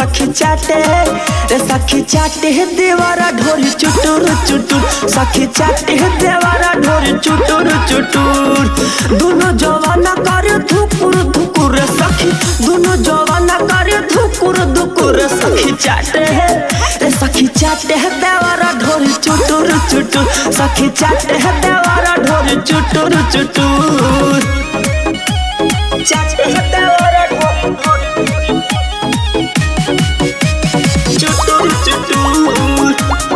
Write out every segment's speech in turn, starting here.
सखी चाटे रे सखी चाटे देवारा ढोरी चुटुर चुटुर सखी चाटे देवारा ढोरी चुटुर चुटुर दोनों जवाना करे धुकुर धुकुर सखी दोनों जवाना करे धुकुर धुकुर सखी चाटे रे सखी चाटे देवारा ढोरी चुटुर चुटुर सखी चाटे देवारा ढोरी चुटुर चुटुर चाटे देवारा ढोरी चुटुर चुटुर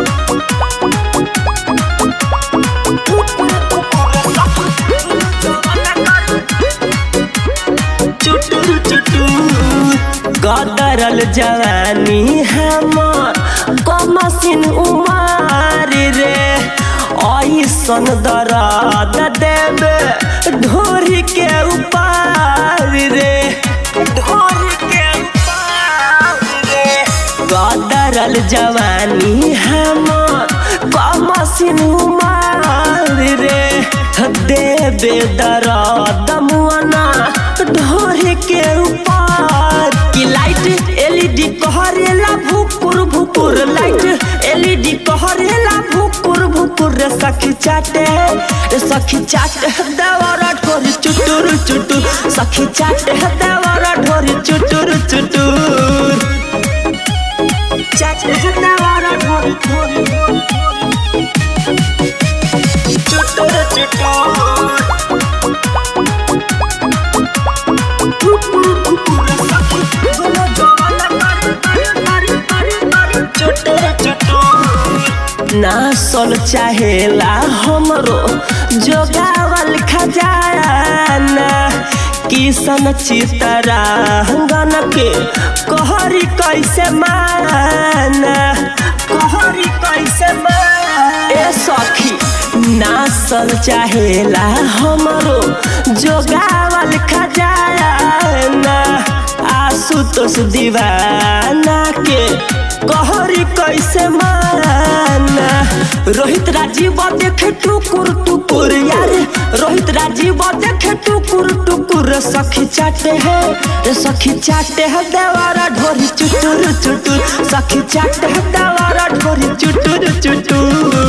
चुटुर चुटुर गदरल जवानी हमर कमसिन उमर रे ऐसन दर्द देवे ढोरी के ऊपर रे ढोरी के ऊपर रे गदरल जवानी हमर कमसिन उमर रे देवे दर्द मुआना ढोरी के ऊपर की लाइट एलईडी कहरेला भुकुर भुकुर लाइट एलईडी कहरेला भुकुर भुकुर रे सखी चाटे देवारा ढोरी चुटुर चुटुर सखी चाटे देवारा ढोरी चुटुर चुटुर चाटे देवारा ढोरी चुटुर चुटुर ना सल चाहेला हमरो जोगावल खजाना किसन चितरा गन के कहरी कैसे माना कहरी कैसे माना ए सखी ना सल चाहेला हमरो जोगावल खजाना आशुतोष दीवाना के कहरी कैसे माना रोहित राजीव देखे टुकुर टुकुर यार रोहित राजीव देखे टुकुर टुकुर सखी चाटे है देवारा ढोरी चुटुर चुटुर सखी चाटे है देवारा ढोरी चुटुर चुटुर।